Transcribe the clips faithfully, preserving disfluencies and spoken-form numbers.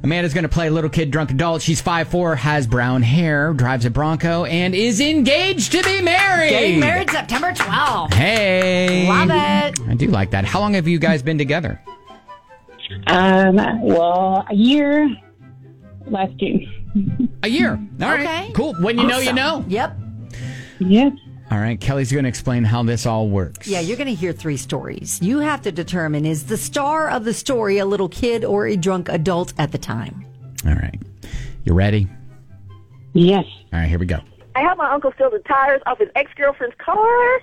Amanda's going to play Little Kid, Drunk Adult. She's five foot four, has brown hair, drives a Bronco, and is engaged to be married. Getting married September twelfth. Hey. Love it. I do like that. How long have you guys been together? Um, well, a year last June. A year. All right. Okay. Cool. When you know, you Awesome. know. Yep. Yes. All right. Kelly's going to explain how this all works. Yeah, you're going to hear three stories. You have to determine, is the star of the story a little kid or a drunk adult at the time? All right. You ready? Yes. All right. Here we go. I helped my uncle steal the tires off his ex-girlfriend's car.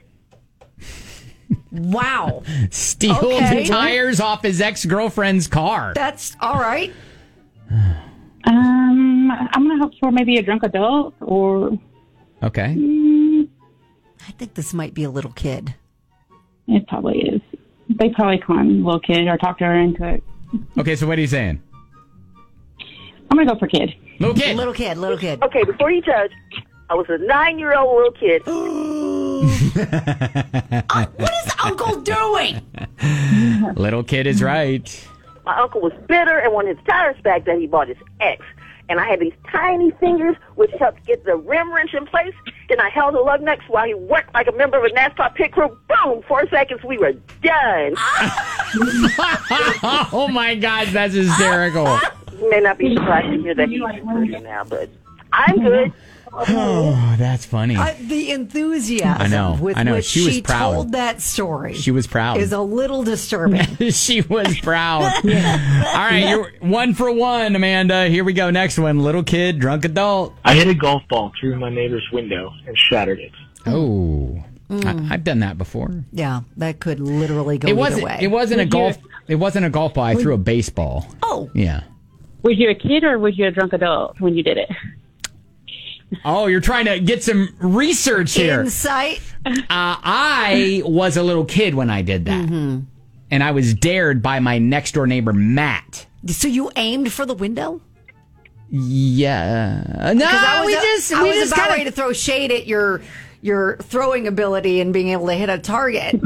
Wow. Steal Okay. the tires off his ex-girlfriend's car. That's all right. Um, I'm going to hope for maybe a drunk adult or... Okay. I think this might be a little kid. It probably is. They probably con little kid or talked her into it. Okay, so what are you saying? I'm going to go for kid. Little kid. Little kid, little kid. Okay, before you judge, I was a nine-year-old little kid. Uh, what is Uncle doing? Little kid is right. My uncle was bitter and wanted his tires back that he bought his ex. And I had these tiny fingers which helped get the rim wrench in place. Then I held the lug nuts while he worked like a member of a NASCAR pit crew. Boom! Four seconds, we were done. Oh, my God, that's hysterical. You may not be surprised to hear that he's hurting now, but I'm good. Oh, that's funny. Uh, the enthusiasm I know, with I know. which She was she proud. told that story She was proud. is a little disturbing. She was proud. All right, you're one for one, Amanda. Here we go. Next one. Little kid, drunk adult. I hit a golf ball through my neighbor's window and shattered it. Oh, I, I've done that before. Yeah, that could literally go It either wasn't. way. It wasn't a Would you- golf. It wasn't a golf ball. I threw a baseball. Oh, Yeah. Was you a kid or was you a drunk adult when you did it? Oh, you're trying to get some research here. insight. Uh, I was a little kid when I did that, Mm-hmm. and I was dared by my next door neighbor Matt. So you aimed for the window? Yeah. No, Because I was, we a- just I we was just about kind ready to throw shade at your your throwing ability and being able to hit a target.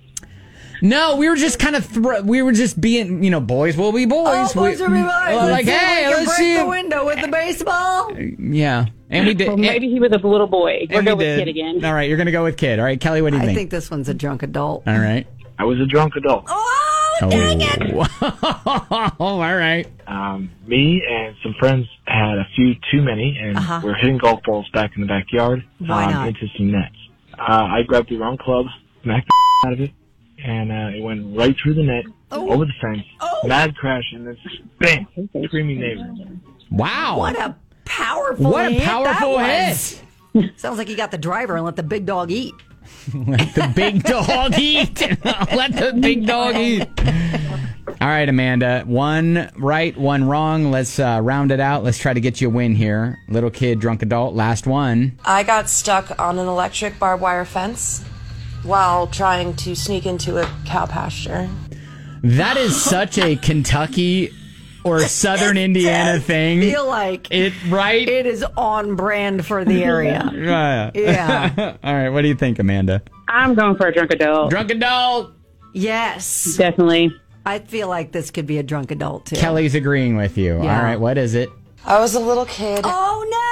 No, we were just kind of thro- we were just being, you know, boys will be boys. Oh, boys we, will be boys. Well, like, Let's see if hey, we can let's break see. the if- window with the baseball. Yeah, and we did. Well, maybe he was a little boy. We'll and go we with did. kid again. All right, you're gonna go with kid. All right, Kelly, what do you I think? think this one's a drunk adult. All right. I was a drunk adult. Oh, dang it! Oh, all right. Um, me and some friends had a few too many, and Uh-huh. we're hitting golf balls back in the backyard Why um, not? into some nets. Uh, I grabbed the wrong club, smacked the out of it, and uh, it went right through the net, Oh. over the fence, Oh. mad crash, and then bam, screaming neighbor. Wow. What a powerful What a hit powerful that was. Sounds like you got the driver and let the big dog eat. Let the big dog eat. Let the big dog eat. All right, Amanda. One right, one wrong. Let's uh, round it out. Let's try to get you a win here. Little kid, drunk adult. Last one. I got stuck on an electric barbed wire fence while trying to sneak into a cow pasture. That is such a Kentucky or Southern Indiana does thing. feel like it, right? It is on brand for the area. Uh, Yeah. All right. What do you think, Amanda? I'm going for a drunk adult. Drunk adult. Yes. Definitely. I feel like this could be a drunk adult, too. Kelly's agreeing with you. Yeah. All right. What is it? I was a little kid. Oh, no!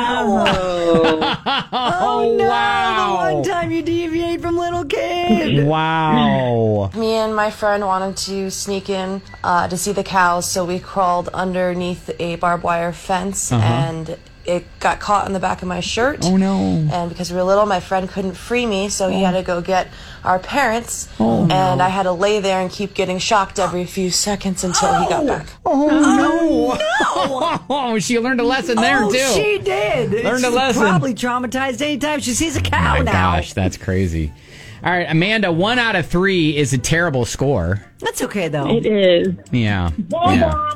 Oh, no! wow. The one time you deviate from little kid. Wow. Me and my friend wanted to sneak in uh, to see the cows, so we crawled underneath a barbed wire fence, Uh-huh. and it got caught in the back of my shirt. Oh, no. And because we were little, my friend couldn't free me, so he had to go get our parents. Oh, and no. I had to lay there and keep getting shocked every few seconds until he got back. Oh, no. Oh, she learned a lesson there, oh, too. she did. Learned a She's lesson. Probably traumatized anytime she sees a cow Oh, my now. gosh, that's crazy. All right, Amanda, one out of three is a terrible score. That's okay, though. It is. Yeah. yeah.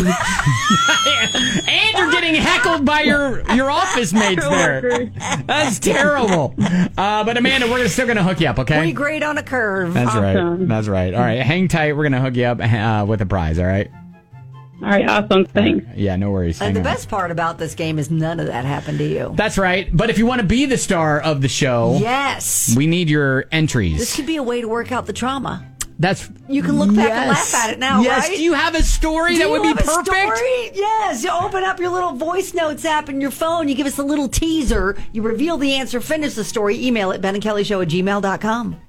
And you're getting heckled by your, your office mates there. That's terrible. Uh, but Amanda, we're still going to hook you up, okay? Pretty great on a curve. That's Awesome. right. That's right. All right, hang tight. We're going to hook you up uh, with a prize, all right? All right, awesome. Thanks. Yeah, no worries. And Hang the on. best part about this game is none of that happened to you. That's right. But if you want to be the star of the show, Yes. we need your entries. This could be a way to work out the trauma. That's You can look back yes. and laugh at it now, yes. right? Do you have a story Do that you would be have a perfect? story? Yes. You open up your little voice notes app in your phone. You give us a little teaser. You reveal the answer, finish the story. Email it, Ben and Kelly Show at gmail dot com.